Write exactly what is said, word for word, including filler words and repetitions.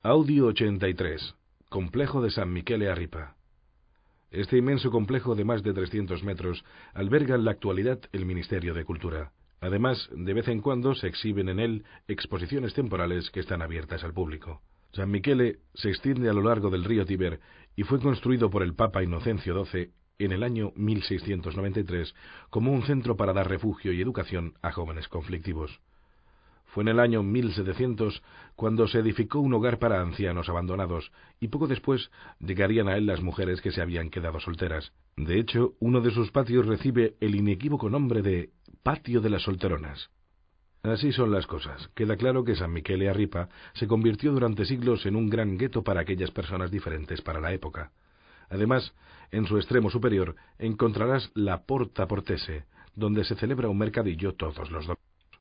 Audio ochenta y tres. Complejo de San Michele a Ripa. Este inmenso complejo de más de trescientos metros alberga en la actualidad el Ministerio de Cultura. Además, de vez en cuando se exhiben en él exposiciones temporales que están abiertas al público. San Michele se extiende a lo largo del río Tíber y fue construido por el Papa Inocencio doce en el año mil seiscientos noventa y tres como un centro para dar refugio y educación a jóvenes conflictivos. Fue en el año mil setecientos cuando se edificó un hogar para ancianos abandonados, y poco después llegarían a él las mujeres que se habían quedado solteras. De hecho, uno de sus patios recibe el inequívoco nombre de Patio de las Solteronas. Así son las cosas. Queda claro que San Michele a Ripa se convirtió durante siglos en un gran gueto para aquellas personas diferentes para la época. Además, en su extremo superior encontrarás la Porta Portese, donde se celebra un mercadillo todos los domingos.